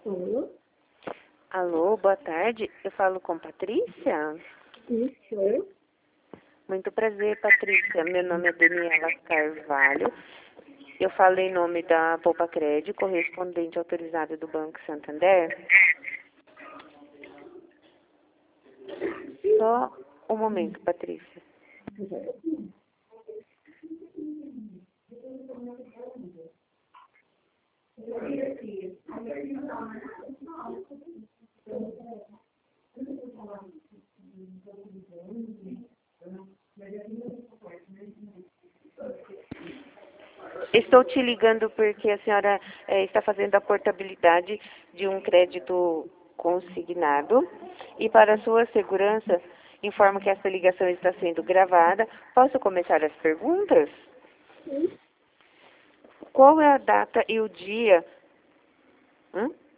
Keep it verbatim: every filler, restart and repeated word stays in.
Alô? Alô, boa tarde. Eu falo com Patrícia? Isso. Muito prazer, Patrícia. Meu nome é Daniela Carvalho. Eu falo em nome da Poupa Crédito, correspondente autorizado do Banco Santander. Só um momento, Patrícia. Estou te ligando porque a senhora eh, está fazendo a portabilidade de um crédito consignado e para sua segurança, informo que esta ligação está sendo gravada. Posso começar as perguntas? Sim. Qual é a data e o dia? Hum?